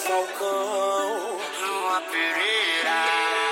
Falcão, Lua Pereira,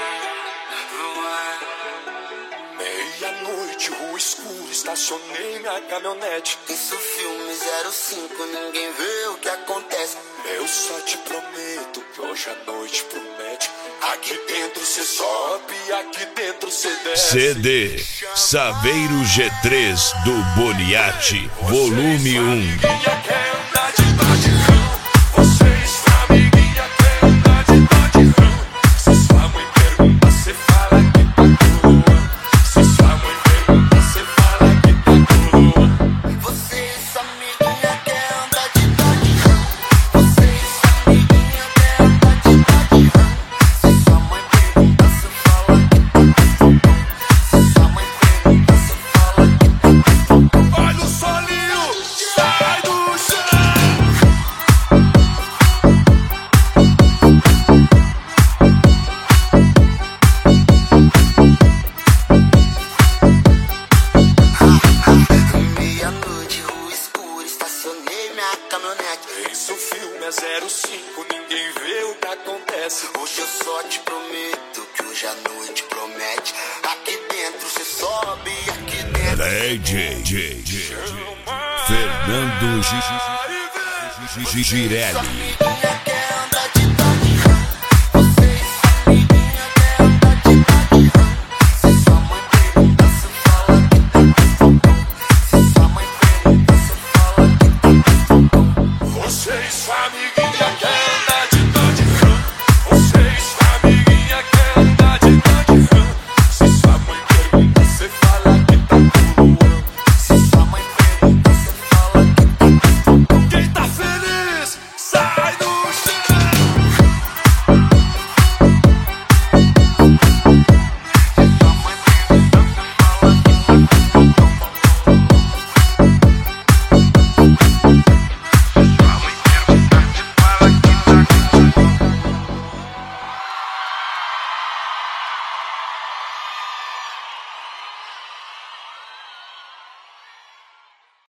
Lua. meia-noite, rua escura, estacionei minha caminhonete. Isso filme 05, ninguém vê o que acontece. Eu só te prometo que hoje a noite promete. Aqui dentro cê sobe, aqui dentro cê desce. CD Saveiro G3 do Boniati, volume 1. Amiguinha quer andar de Dodge-Ram. Vocês, amiguinha, quer andar de Dodge-Ram. Se sua mãe pergunta, cê fala que tá coroa. Se sua mãe pergunta, cê fala que tá coroa. Vocês, amiguinha, quer andar de Dodge-Ram. Vocês, amiguinha, quer andar de Dodge-Ram. Se sua mãe pergunta, cê fala que tá com fogão. Se sua mãe pergunta, cê fala que tá com fogão. Olha o solinho, sai do chão. Meia-noite, rua escura, estacionei minha caminhonete. Isso o filme é 05, ninguém vê o que acontece. Hoje eu só te prometo que hoje a noite promete. Aqui dentro cê sobe, aqui dentro. Fernando Girelli. Amiguinha quer andar de Dodge-Ram. Vocês, amiguinha, quer andar de Dodge-Ram. Se sua mãe pergunta, cê fala que tá com fogão. Se sua mãe pergunta, cê fala que tá com fogão. Vocês, amiguinha, quer